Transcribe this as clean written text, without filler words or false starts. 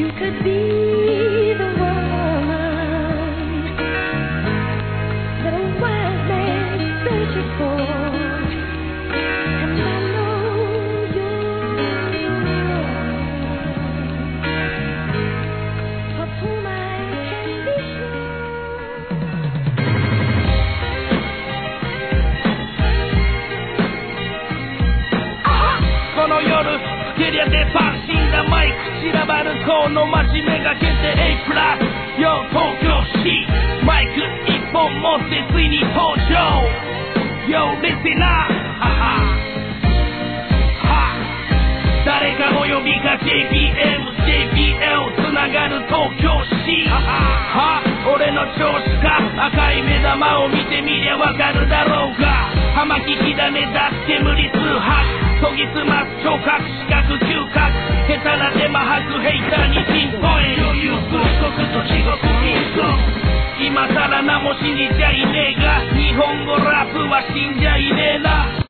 この真面目が限定 A プラスよ東京市マイク一本持ってついに登場 Yo listener 誰かお呼びか JBL つながる東京市俺の調子か赤い目玉を見てみりゃわかるだろうが葉巻火種出す煙数拍研ぎ澄ます聴覚視覚嗅覚下手な手間吐くヘイターにピンポイント余裕する国と地獄民族今さら名も信じちゃいねえが日本語ラップは死んじゃい